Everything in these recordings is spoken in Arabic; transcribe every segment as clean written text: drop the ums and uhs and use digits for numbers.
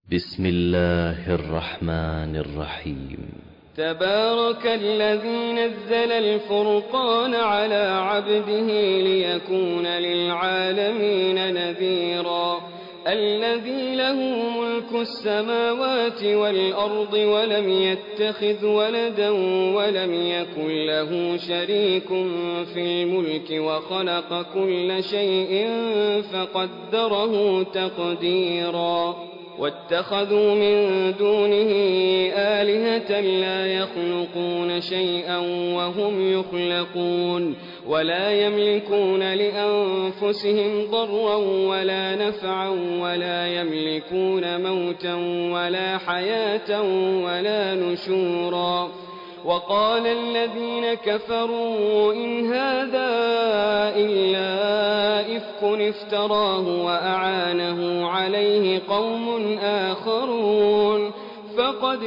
بسم الله الرحمن الرحيم. تبارك الذي نزل الفرقان على عبده ليكون للعالمين نذيرا الذي له ملك السماوات والأرض ولم يتخذ ولدا ولم يكن له شريك في الملك وخلق كل شيء فقدره تقديرا واتخذوا من دونه آلهة لا يخلقون شيئا وهم يخلقون ولا يملكون لأنفسهم ضرا ولا نفعا ولا يملكون موتا ولا حياة ولا نشورا. وقال الذين كفروا إن هذا إلا إفك افتراه وأعانه عليه قوم آخرون فقد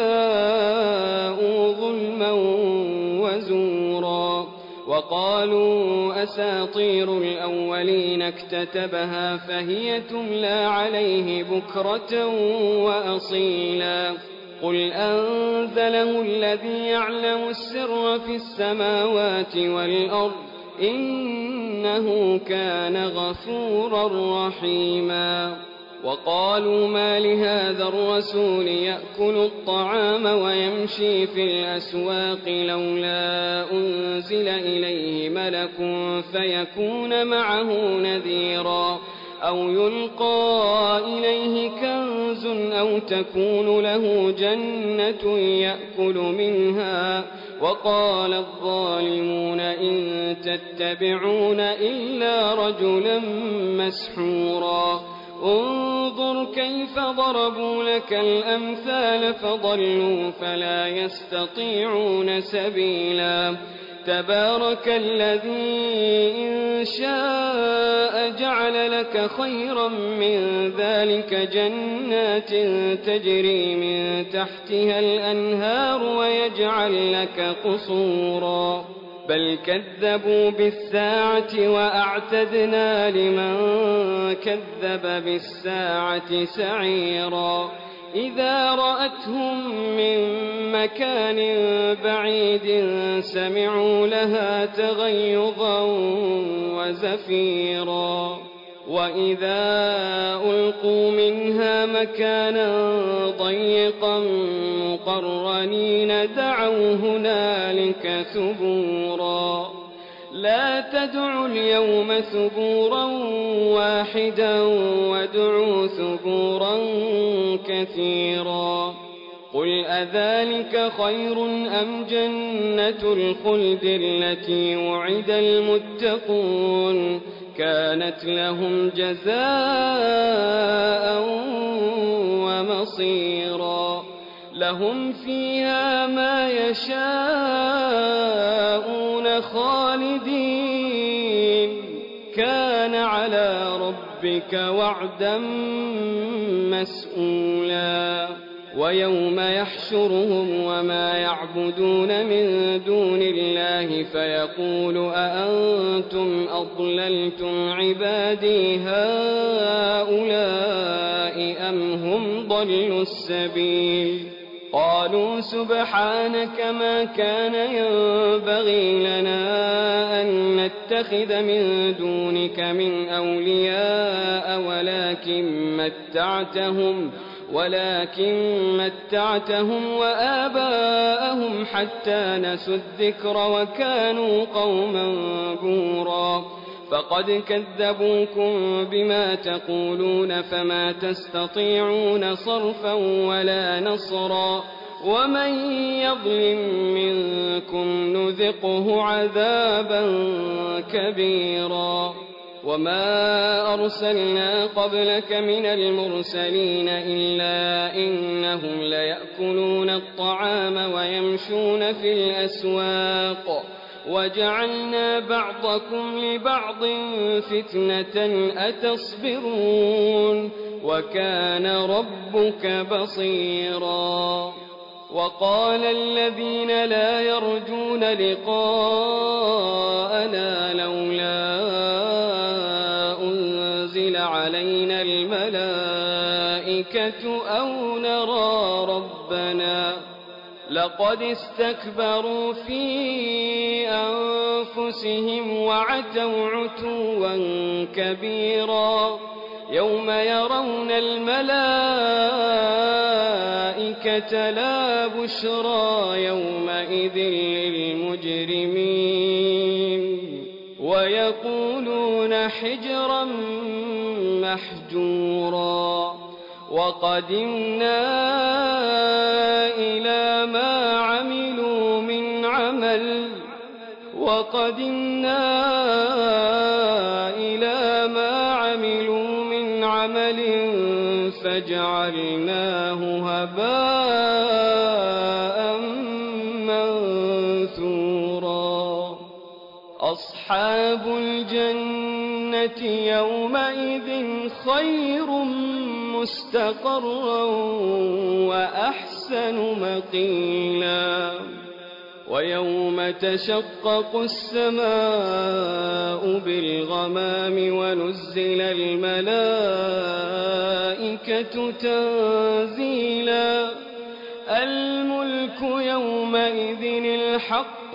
جاءوا ظلما وزورا. وقالوا أساطير الأولين اكتتبها فهي تملى عليه بكرة وأصيلا. قل أنزله الذي يعلم السر في السماوات والأرض إنه كان غفورا رحيما. وقالوا ما لهذا الرسول يأكل الطعام ويمشي في الأسواق لولا أنزل إليه ملك فيكون معه نذيرا أو يلقى إليه كنز أو تكون له جنة يأكل منها. وقال الظالمون إن تتبعون إلا رجلا مسحورا. انظر كيف ضربوا لك الأمثال فضلوا فلا يستطيعون سبيلا. تبارك الذي إن شاء جعل لك خيرا من ذلك جنات تجري من تحتها الأنهار ويجعل لك قصورا. بل كذبوا بالساعة وأعتدنا لمن كذب بالساعة سعيرا. إذا رأتهم من مكان بعيد سمعوا لها تغيظا وزفيرا. وإذا ألقوا منها مكانا ضيقا مقرنين دعوا هنالك ثبورا. لا تدعوا اليوم ثبورا واحدا وادعوا ثبورا كثيرا. قل أذلك خير أم جنة الخلد التي وعد المتقون كانت لهم جزاء ومصيرا. لهم فيها ما يشاءون خالدين كان على ربك وعدا مسئولا. ويوم يحشرهم وما يعبدون من دون الله فيقول أأنتم أضللتم عبادي هؤلاء أم هم ضلوا السبيل. قالوا سبحانك ما كان ينبغي لنا أن نتخذ من دونك من أولياء ولكن متعتهم وآباءهم حتى نسوا الذكر وكانوا قوما بورا. فقد كذبوكم بما تقولون فما تستطيعون صرفا ولا نصرا. ومن يظلم منكم نذقه عذابا كبيرا. وما أرسلنا قبلك من المرسلين إلا إنهم ليأكلون الطعام ويمشون في الأسواق وجعلنا بعضكم لبعض فتنة أتصبرون وكان ربك بصيرا. وقال الذين لا يرجون لقاءنا لولا أنزل علينا الملائكة الْمَلَائِكَةُ أَوْ نَرَىٰ رَبَّنَا لَقَدِ اسْتَكْبَرُوا فِي أَنفُسِهِمْ وَعَتَوْا عُتُوًّا كَبِيرًا يَوْمَ يَرَوْنَ الْمَلَائِكَةَ لَا بُشْرَىٰ يَوْمَئِذٍ لِّلْمُجْرِمِينَ وَيَقُولُونَ حِجْرًا مَّحْجُورًا وَقَدِمْنَا إِلَىٰ مَا عَمِلُوا مِنْ عَمَلٍ فَجَعَلْنَاهُ هَبَاءً مَّنثُورًا أَصْحَابُ الْجَنَّةِ يَوْمَئِذٍ خَيْرٌ مُّسْتَقَرًّا وَأَحْسَنُ مَقِيلًا وَيَوْمَ تَشَقَّقُ السَّمَاءُ بِالْغَمَامِ وَنُزِّلَ الْمَلَائِكَةُ تَنزِيلًا الْمُلْكُ يَوْمَئِذٍ الْحَقُّ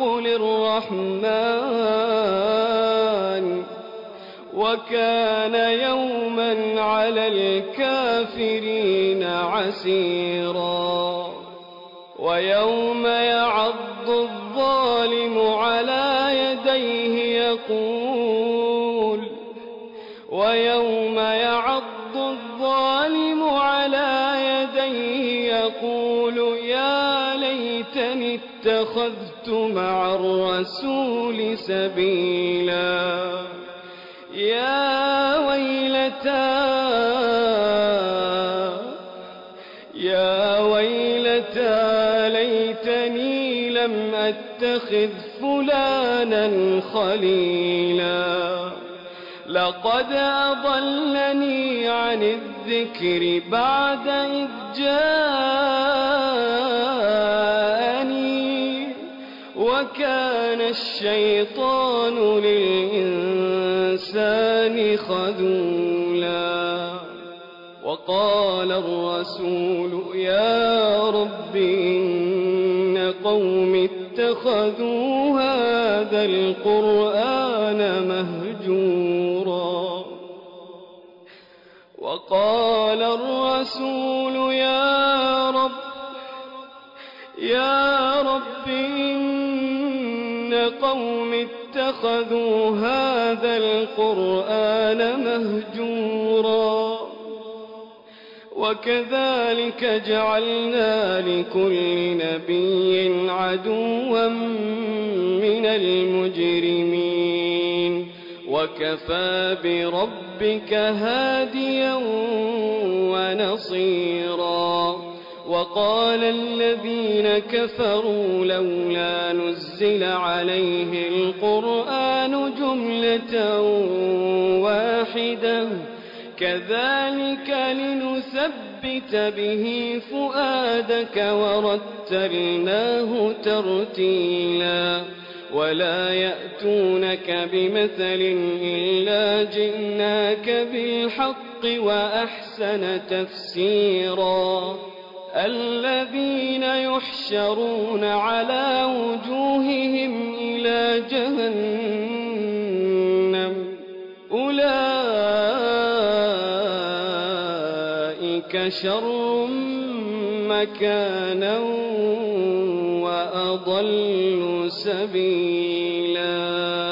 لِلرَّحْمَٰنِ وَكَانَ يَوْمًا عَلَى الْكَافِرِينَ عَسِيرًا وَيَوْمَ يَعَضُّ الظَّالِمُ عَلَىٰ يَدَيْهِ يَقُولُ يَا لَيْتَنِي اتَّخَذْتُ مَعَ الرَّسُولِ سَبِيلًا يَا وَيْلَتَىٰ لَيْتَنِي لَمْ أَتَّخِذْ فُلَانًا خَلِيلًا لَّقَدْ أَضَلَّنِي عَنِ الذِّكْرِ بَعْدَ إِذْ جَاءَنِي وَكَانَ الشَّيْطَانُ لِلْإِنسَانِ خَذُولًا وَقَالَ الرَّسُولُ يَا رَبِّ إِنَّ قَوْمِي اتَّخَذُوا هَٰذَا الْقُرْآنَ مَهْجُورًا وَقَالَ الرَّسُولُ يَا رَبِّ إِنَّ قَوْمِي اتَّخَذُوا هَٰذَا الْقُرْآنَ مَهْجُورًا وَكَذَٰلِكَ جَعَلْنَا لِكُلِّ نَبِيٍّ عَدُوًّا مِّنَ الْمُجْرِمِينَ وَكَفَىٰ بِرَبِّكَ هَادِيًا وَنَصِيرًا وَقَالَ الَّذِينَ كَفَرُوا لَوْلَا نُزِّلَ عَلَيْهِ الْقُرْآنُ جُمْلَةً وَاحِدَةً كَذَٰلِكَ لِنُثَبِّتَ بِهِ فُؤَادَكَ وَرَتَّلْنَاهُ تَرْتِيلًا وَلَا يَأْتُونَكَ بِمَثَلٍ إِلَّا جِئْنَاكَ بِالْحَقِّ وَأَحْسَنَ تَفْسِيرًا الَّذِينَ يُحْشَرُونَ عَلَىٰ وُجُوهِهِمْ إِلَىٰ جَهَنَّمَ أُولَٰئِكَ شَرٌّ مَّكَانًا وَأَضَلُّ سَبِيلًا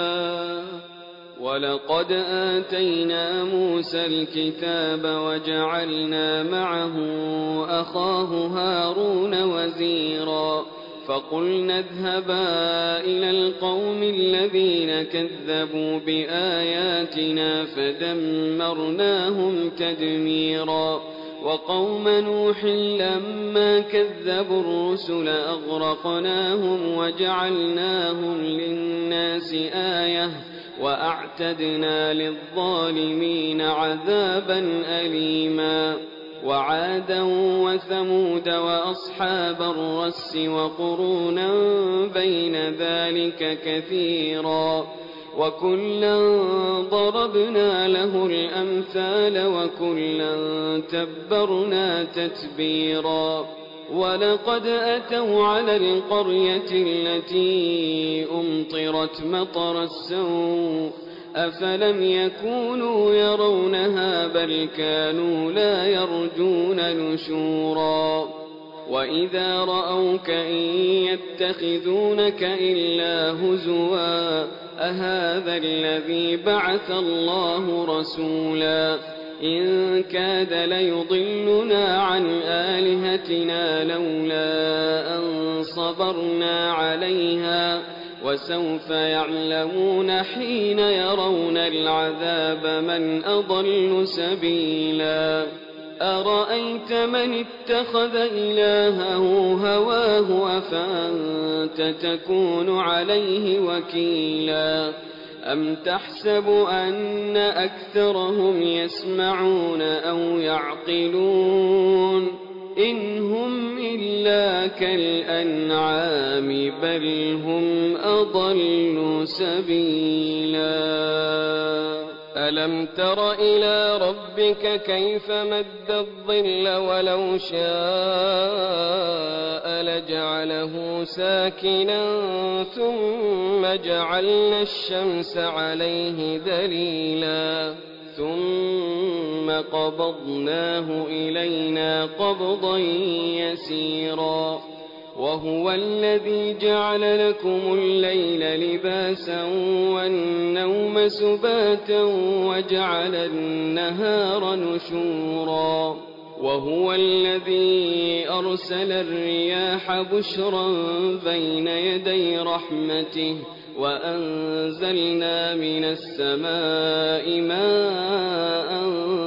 وَلَقَدْ آتَيْنَا مُوسَى الْكِتَابَ وَجَعَلْنَا مَعَهُ أَخَاهُ هَارُونَ وَزِيرًا فَقُلْنَا اذْهَبَا إِلَى الْقَوْمِ الَّذِينَ كَذَّبُوا بِآيَاتِنَا فَدَمَّرْنَاهُمْ تَدْمِيرًا وَقَوْمَ نُوحٍ لَّمَّا كَذَّبُوا الرُّسُلَ أَغْرَقْنَاهُمْ وَجَعَلْنَاهُمْ لِلنَّاسِ آيَةً وَأَعْتَدْنَا لِلظَّالِمِينَ عَذَابًا أَلِيمًا وَعَادًا وَثَمُودَ وَأَصْحَابَ الرَّسِّ وَقُرُونًا بَيْنَ ذَٰلِكَ كَثِيرًا وكلا ضربنا له الأمثال وكلا تبرنا تتبيرا ولقد أتوا على القرية التي أمطرت مطر السوء أفلم يكونوا يرونها بل كانوا لا يرجون نشورا وإذا رأوك إن يتخذونك إلا هزوا أهذا الذي بعث الله رسولا إن كاد ليضلنا عن آلهتنا لولا أن صبرنا عليها وسوف يعلمون حين يرون العذاب من أضل سبيلا أرأيت من اتخذ إلهه هواه أفأنت تكون عليه وكيلا أم تحسب أن أكثرهم يسمعون أو يعقلون إن هم إلا كالأنعام بل هم أضل سبيلا ألم تر إلى ربك كيف مد الظل ولو شاء لجعله ساكنا ثم جعلنا الشمس عليه دليلا ثم قبضناه إلينا قبضا يسيرا وهو الذي جعل لكم الليل لباسا والنوم سباتا وجعل النهار نشورا وهو الذي أرسل الرياح بشرا بين يدي رحمته وأنزلنا من السماء ماء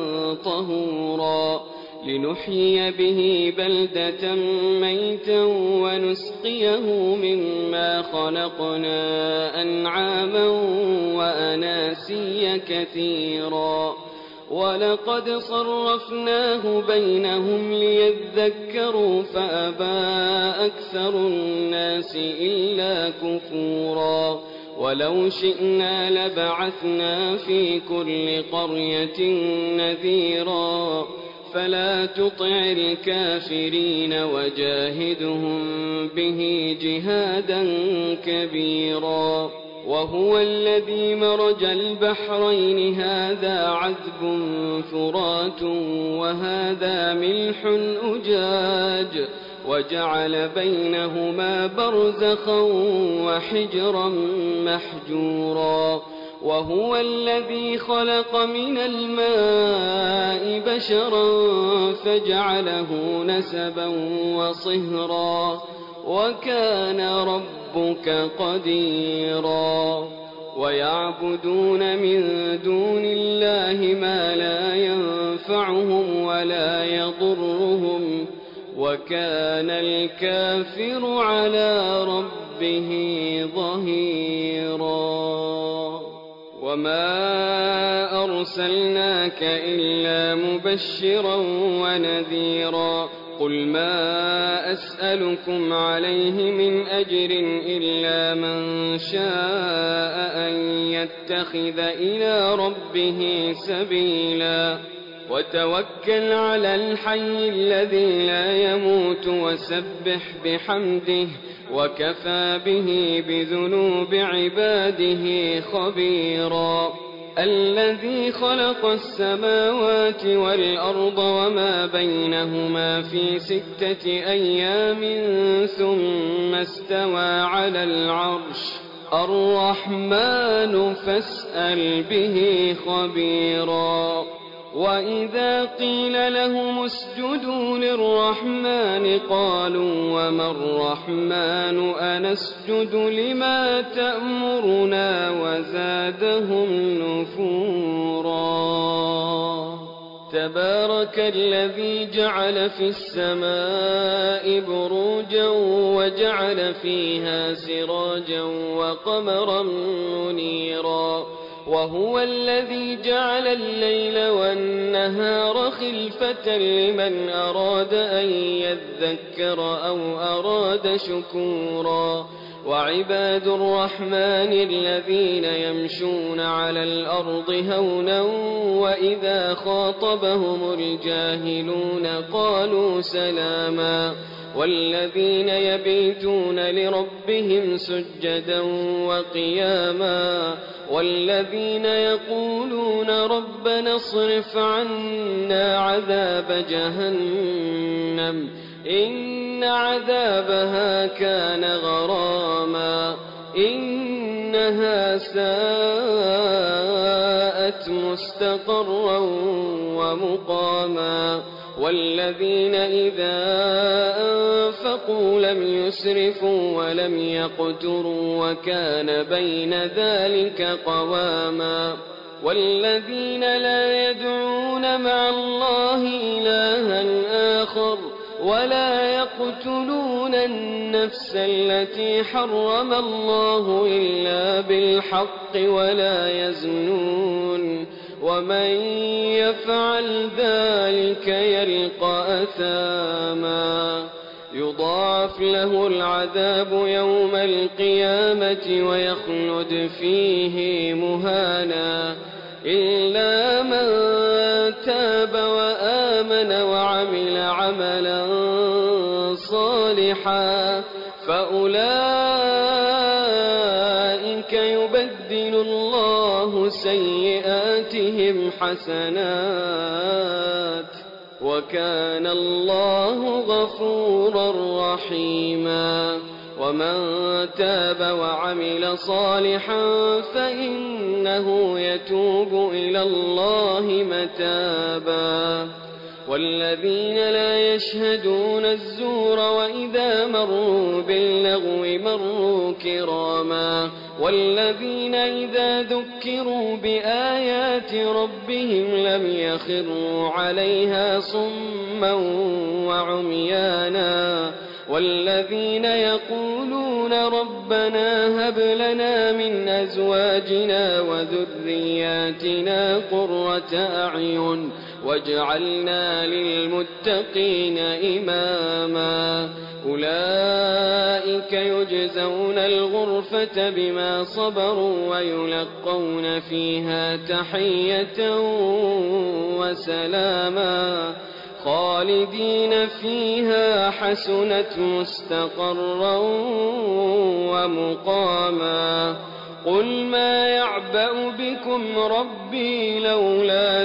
طهورا لنحيي به بلدة ميتا ونسقيه مما خلقنا أنعاما وأناسيا كثيرا ولقد صرفناه بينهم ليذكروا فأبى أكثر الناس إلا كفورا ولو شئنا لبعثنا في كل قرية نذيرا فلا تطع الكافرين وجاهدهم به جهادا كبيرا وهو الذي مرج البحرين هذا عذب فرات وهذا ملح أجاج وجعل بينهما برزخا وحجرا محجورا وهو الذي خلق من الماء بشرا فجعله نسبا وصهرا وكان ربك قديرا ويعبدون من دون الله ما لا ينفعهم ولا يضرهم وكان الكافر على ربه ظهيرا وما أرسلناك إلا مبشرا ونذيرا قل ما أسألكم عليه من أجر إلا من شاء أن يتخذ إلى ربه سبيلا وتوكل على الحي الذي لا يموت وسبح بحمده وكفى به بذنوب عباده خبيرا الذي خلق السماوات والأرض وما بينهما في 6 أيام ثم استوى على العرش الرحمن فاسأل به خبيرا وإذا قيل لهم اسجدوا للرحمن قالوا وما الرحمن أنسجد لما تأمرنا وزادهم نفورا تبارك الذي جعل في السماء بروجا وجعل فيها سراجا وقمرا منيرا وهو الذي جعل الليل والنهار خلفة لمن أراد أن يذكر أو أراد شكورا وعباد الرحمن الذين يمشون على الأرض هونا وإذا خاطبهم الجاهلون قالوا سلاما والذين يبيتون لربهم سجدا وقياما والذين يقولون ربنا اصرف عنا عذاب جهنم إن عذابها كان غراما إنها ساءت مستقرا ومقاما والذين إذا أنفقوا لم يسرفوا ولم يقتروا وكان بين ذلك قواما والذين لا يدعون مع الله إلها آخر ولا يقتلون النفس التي حرم الله إلا بالحق ولا يزنون ومن يفعل ذلك يلقى أثاما يضاعف له العذاب يوم القيامة ويخلد فيه مهانا إلا من تاب وآمن وعمل عملا صالحا فأولئك يبدل الله سيئاتهم حسنات وكان الله غفورا رحيما ومن تاب وعمل صالحا فإنه يتوب إلى الله متابا والذين لا يشهدون الزور وإذا مروا باللغو مروا كراما والذين إذا ذكروا بآيات ربهم لم يخروا عليها صما وعميانا والذين يقولون ربنا هب لنا من أزواجنا وذرياتنا قرة أعين واجعلنا للمتقين إماما أولئك يجزون الغرفة بما صبروا ويلقون فيها تحية وسلاما خالدين فيها حسنت مستقرا ومقاما قل ما يعبأ بكم ربي لولا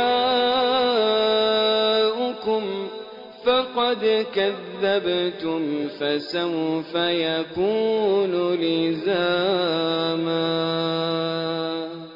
دعاؤكم فقد كذبتم فسوف يكون لزاما